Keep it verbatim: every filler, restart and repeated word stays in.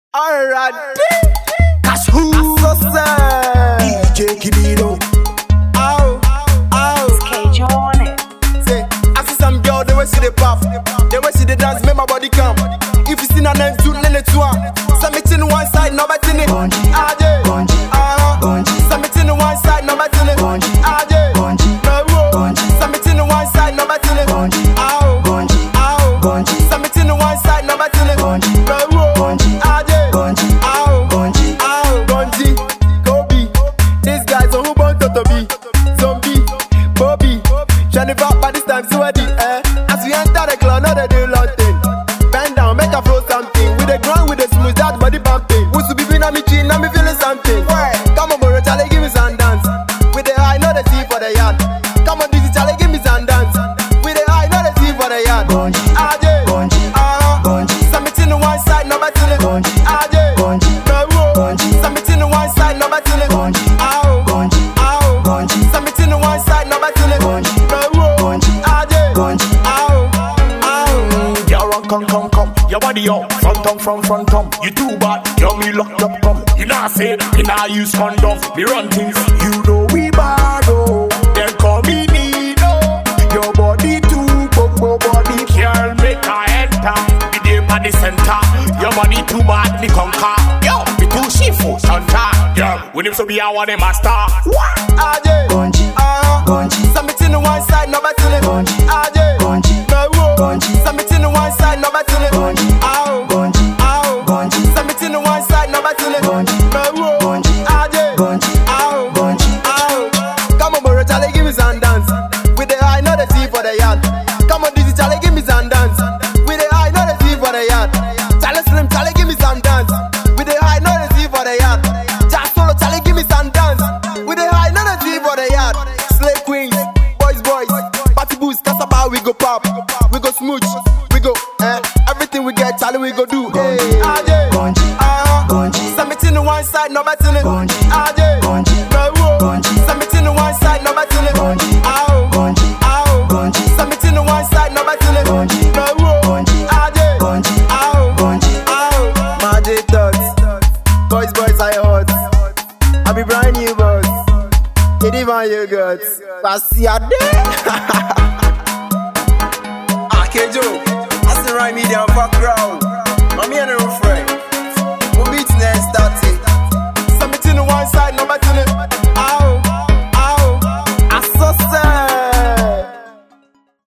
Alright, Cash who? So sad. D J Kibino. Ow, ow. K J on it. Say, I see some girl, they way see the pop, they way see the dance, make my body come. If you see a name, do lele to one. Submitting one side, no better than it. Ah, yeah. Uh-huh. Submitting one side, no better than it. Ah, yeah. Submitting one side, no better than it. Ow, ow. Submitting one side, no better than it. Ah, yeah. Ow, ow. Gonji, Kobe. These guys are who born to be. Zombie, Bobby. Jennifer, by this time, so ready, eh? As we enter the club, now they do long thing. Bend down, make a flow something. With the ground, with the smooth, that body pumping. Who's to be been on me chin, now me feeling something. Come on, bro, Charlie, give me some dance. With the high, not the tea for the yard. Come on, Dizzy, Charlie, give me some dance. With the high, not the tea for the yard. Ah, yeah. Uh-huh. Submitting to one side, no better than it. Ah, yeah. Submitting to one side, no better than it. Ow, ow. Submitting to one side, no better than it. Ah, yeah. Ow, ow. Y'all come, come, come. Your body up, front on, front, front on. You too bad, you me locked up, come. You nah say, you nah use condom. Me run things, you know we bad, oh. Then call me Nino. Your body too, bobo body. Girl, make her enter. Be there at the center. Your body too bad, me conquer. Yo, me too shifu, Santa. Yo, when him so be I want a master. What? Ah, yeah. Uh-huh. Submitting to one side, no better than it. Ah, yeah. Submitting to one side, no better than it. Ow, ow. Submitting to one side, no better than it. Ah, yeah. Ow, ow. Come on, bro, Charlie, give me some dance. With the high, not the tea for the yard. Come on, Dizzy, Charlie, give me some dance. With the high, not the tea for the yard. Charlie Slim, Charlie, give me some dance. With the high, not the tea for the yard. Just solo, Charlie, give me some dance. With the high, not the tea for the yard. Slay queens, boys, boys. Party boost, Casabah, we go pop. We go smooch, we go, eh. Everything we get, Charlie, we go do. Hey, ah, yeah. Uh-huh. Submitting to one side, no better than it. Ah, yeah. Submitting to one side, no better than it. Ow, ow. Submitting to one side, no better than it. Ah, yeah. Ow, ow. Magic thoughts. Boys, boys, I hot. I be brand new boss. It even you got. Pass your day.